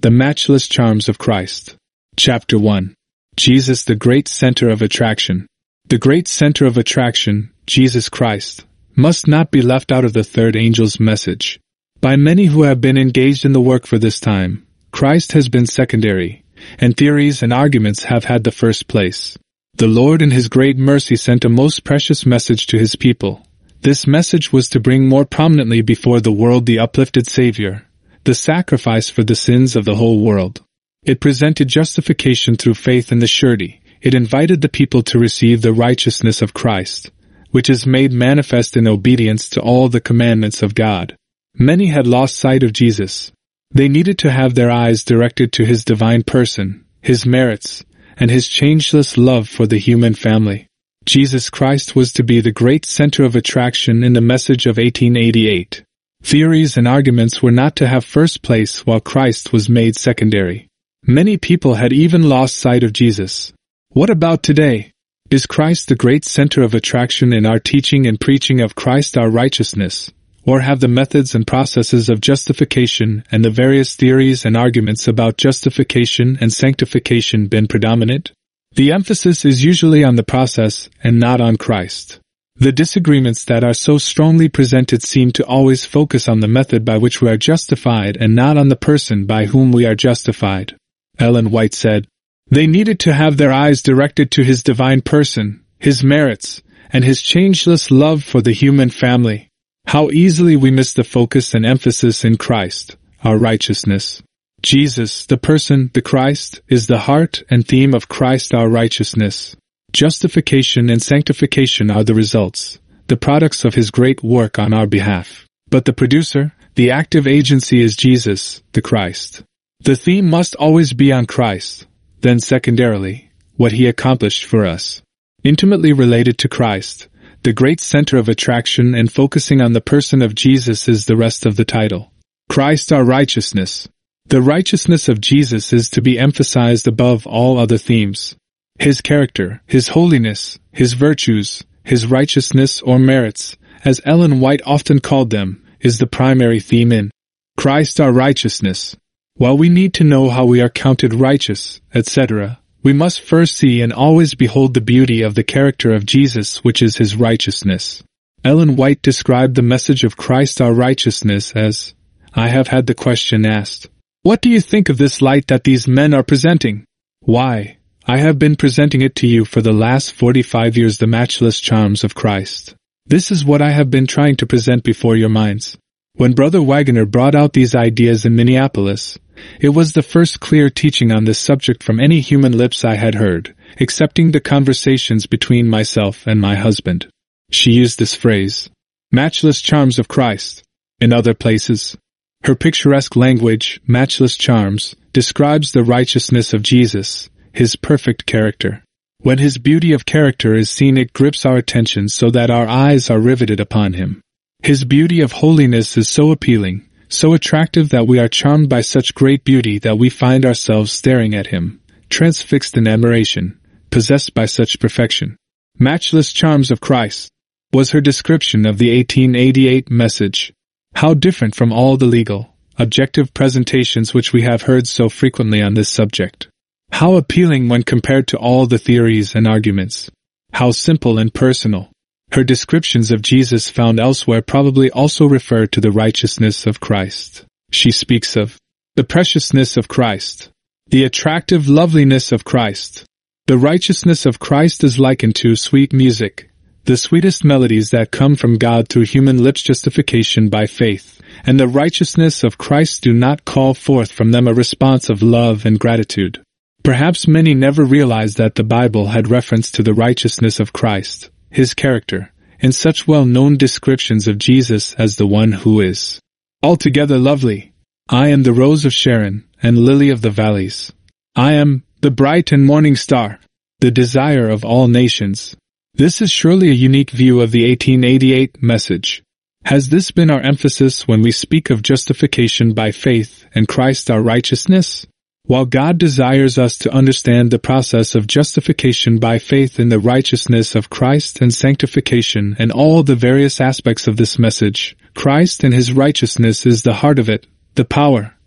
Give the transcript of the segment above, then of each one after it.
The Matchless Charms of Christ. Chapter 1. Jesus, the Great Center of Attraction. The great center of attraction, Jesus Christ, must not be left out of the third angel's message. By many who have been engaged in the work for this time, Christ has been secondary, and theories and arguments have had the first place. The Lord in His great mercy sent a most precious message to His people. This message was to bring more prominently before the world the uplifted Savior, the sacrifice for the sins of the whole world. It presented justification through faith in the surety. It invited the people to receive the righteousness of Christ, which is made manifest in obedience to all the commandments of God. Many had lost sight of Jesus. They needed to have their eyes directed to His divine person, His merits, and His changeless love for the human family. Jesus Christ was to be the great center of attraction in the message of 1888. Theories and arguments were not to have first place while Christ was made secondary. Many people had even lost sight of Jesus. What about today? Is Christ the great center of attraction in our teaching and preaching of Christ our righteousness? Or have the methods and processes of justification and the various theories and arguments about justification and sanctification been predominant? The emphasis is usually on the process and not on Christ. The disagreements that are so strongly presented seem to always focus on the method by which we are justified and not on the person by whom we are justified. Ellen White said, "They needed to have their eyes directed to His divine person, His merits, and His changeless love for the human family. How easily we miss the focus and emphasis in Christ, our righteousness. Jesus, the person, the Christ, is the heart and theme of Christ our righteousness. Justification and sanctification are the results, the products of His great work on our behalf. But the producer, the active agency is Jesus, the Christ. The theme must always be on Christ, then secondarily, what He accomplished for us. Intimately related to Christ, the great center of attraction and focusing on the person of Jesus is the rest of the title. Christ our righteousness. The righteousness of Jesus is to be emphasized above all other themes. His character, His holiness, His virtues, His righteousness or merits, as Ellen White often called them, is the primary theme in Christ our righteousness. While we need to know how we are counted righteous, etc., we must first see and always behold the beauty of the character of Jesus, which is His righteousness. Ellen White described the message of Christ our righteousness as, "I have had the question asked, what do you think of this light that these men are presenting? Why, I have been presenting it to you for the last 45 years, the matchless charms of Christ. This is what I have been trying to present before your minds." When Brother Waggoner brought out these ideas in Minneapolis, it was the first clear teaching on this subject from any human lips I had heard, excepting the conversations between myself and my husband. She used this phrase, "matchless charms of Christ," in other places. Her picturesque language, matchless charms, describes the righteousness of Jesus, His perfect character. When His beauty of character is seen, it grips our attention so that our eyes are riveted upon Him. His beauty of holiness is so appealing, so attractive that we are charmed by such great beauty that we find ourselves staring at Him, transfixed in admiration, possessed by such perfection. Matchless charms of Christ was her description of the 1888 message. How different from all the legal, objective presentations which we have heard so frequently on this subject. How appealing when compared to all the theories and arguments. How simple and personal. Her descriptions of Jesus found elsewhere probably also refer to the righteousness of Christ. She speaks of the preciousness of Christ, the attractive loveliness of Christ. The righteousness of Christ is likened to sweet music, the sweetest melodies that come from God through human lips, justification by faith, and the righteousness of Christ do not call forth from them a response of love and gratitude. Perhaps many never realized that the Bible had reference to the righteousness of Christ, His character, in such well-known descriptions of Jesus as the one who is altogether lovely. I am the rose of Sharon and lily of the valleys. I am the bright and morning star, the desire of all nations. This is surely a unique view of the 1888 message. Has this been our emphasis when we speak of justification by faith and Christ our righteousness? While God desires us to understand the process of justification by faith in the righteousness of Christ and sanctification and all the various aspects of this message, Christ and His righteousness is the heart of it, the power,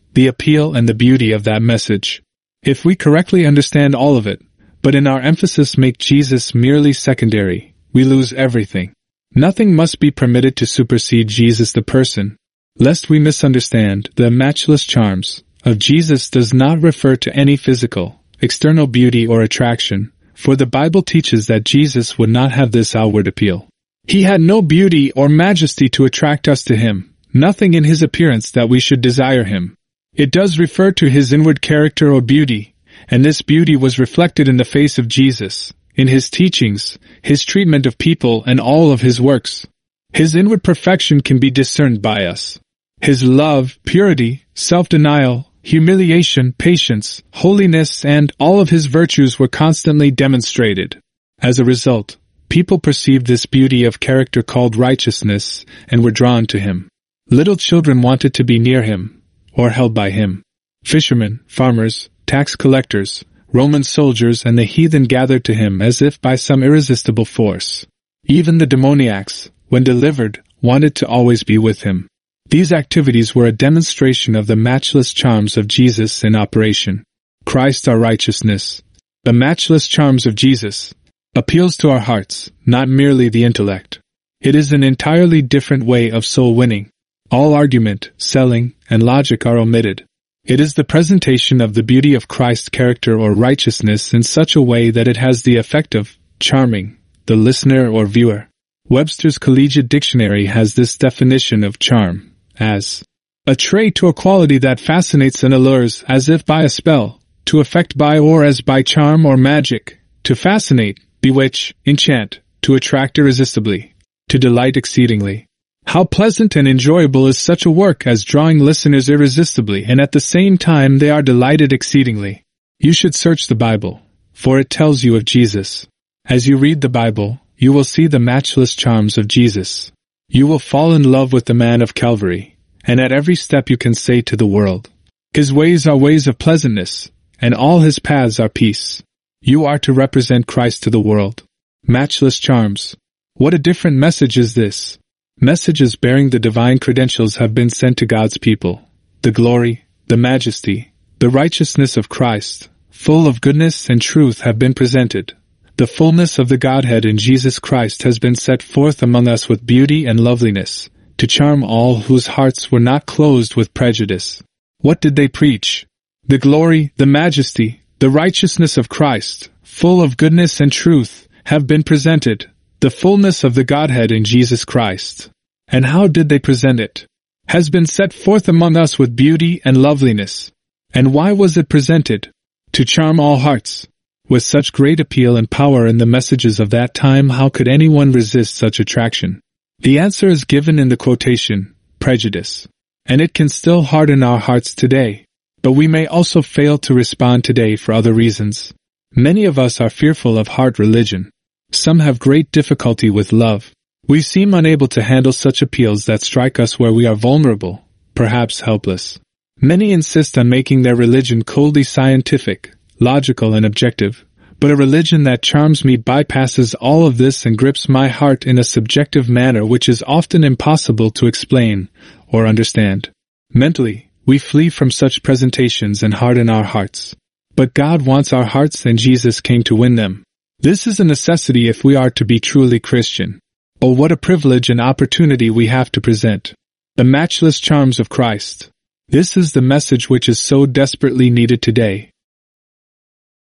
the appeal and the beauty of that message. If we correctly understand all of it, but in our emphasis make Jesus merely secondary, we lose everything. Nothing must be permitted to supersede Jesus the person. Lest we misunderstand, the matchless charms of Jesus does not refer to any physical, external beauty or attraction, for the Bible teaches that Jesus would not have this outward appeal. He had no beauty or majesty to attract us to him, nothing in his appearance that we should desire him. It does refer to his inward character or beauty, and this beauty was reflected in the face of Jesus, in his teachings, his treatment of people and all of his works. His inward perfection can be discerned by us. His love, purity, self-denial, humiliation, patience, holiness, and all of his virtues were constantly demonstrated. As a result, people perceived this beauty of character called righteousness and were drawn to him. Little children wanted to be near him, or held by him. Fishermen, farmers, tax collectors, Roman soldiers, and the heathen gathered to him as if by some irresistible force. Even the demoniacs, when delivered, wanted to always be with him. These activities were a demonstration of the matchless charms of Jesus in operation. Christ our righteousness. The matchless charms of Jesus appeals to our hearts, not merely the intellect. It is an entirely different way of soul winning. All argument, selling, and logic are omitted. It is the presentation of the beauty of Christ's character or righteousness in such a way that it has the effect of charming the listener or viewer. Webster's Collegiate Dictionary has this definition of charm as a trait to a quality that fascinates and allures as if by a spell, to affect by or as by charm or magic, to fascinate, bewitch, enchant, to attract irresistibly, to delight exceedingly. How pleasant and enjoyable is such a work as drawing listeners irresistibly, and at the same time they are delighted exceedingly. You should search the Bible, for it tells you of Jesus. As you read the Bible, you will see the matchless charms of Jesus. You will fall in love with the man of Calvary, and at every step you can say to the world, his ways are ways of pleasantness, and all his paths are peace. You are to represent Christ to the world. Matchless charms. What a different message is this! Messages bearing the divine credentials have been sent to God's people. The glory, the majesty, the righteousness of Christ, full of goodness and truth, have been presented. The fullness of the Godhead in Jesus Christ has been set forth among us with beauty and loveliness, to charm all whose hearts were not closed with prejudice. What did they preach? The glory, the majesty, the righteousness of Christ, full of goodness and truth, have been presented. The fullness of the Godhead in Jesus Christ. And how did they present it? Has been set forth among us with beauty and loveliness. And why was it presented? To charm all hearts. With such great appeal and power in the messages of that time, how could anyone resist such attraction? The answer is given in the quotation, prejudice. And it can still harden our hearts today. But we may also fail to respond today for other reasons. Many of us are fearful of heart religion. Some have great difficulty with love. We seem unable to handle such appeals that strike us where we are vulnerable, perhaps helpless. Many insist on making their religion coldly scientific, logical and objective, but a religion that charms me bypasses all of this and grips my heart in a subjective manner which is often impossible to explain or understand. Mentally, we flee from such presentations and harden our hearts. But God wants our hearts, and Jesus came to win them. This is a necessity if we are to be truly Christian. Oh, what a privilege and opportunity we have to present the matchless charms of Christ. This is the message which is so desperately needed today.